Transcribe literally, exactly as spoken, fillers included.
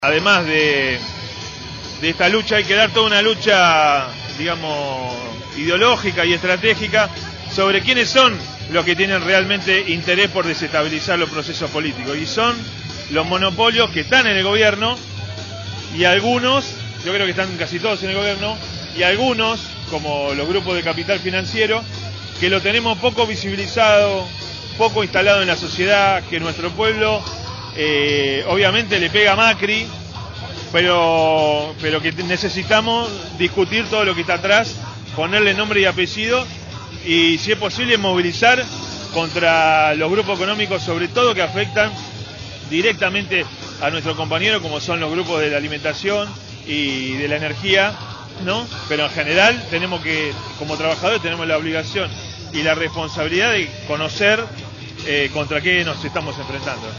Además de, de esta lucha, hay que dar toda una lucha, digamos, ideológica y estratégica sobre quiénes son los que tienen realmente interés por desestabilizar los procesos políticos. Y son los monopolios que están en el gobierno y algunos, yo creo que están casi todos en el gobierno, y algunos, como los grupos de capital financiero, que lo tenemos poco visibilizado, poco instalado en la sociedad, que nuestro pueblo... Eh, obviamente le pega a Macri, pero, pero que necesitamos discutir todo lo que está atrás, ponerle nombre y apellido y, si es posible, movilizar contra los grupos económicos, sobre todo que afectan directamente a nuestros compañeros, como son los grupos de la alimentación y de la energía, ¿no? Pero en general tenemos que, como trabajadores, tenemos la obligación y la responsabilidad de conocer eh, contra qué nos estamos enfrentando.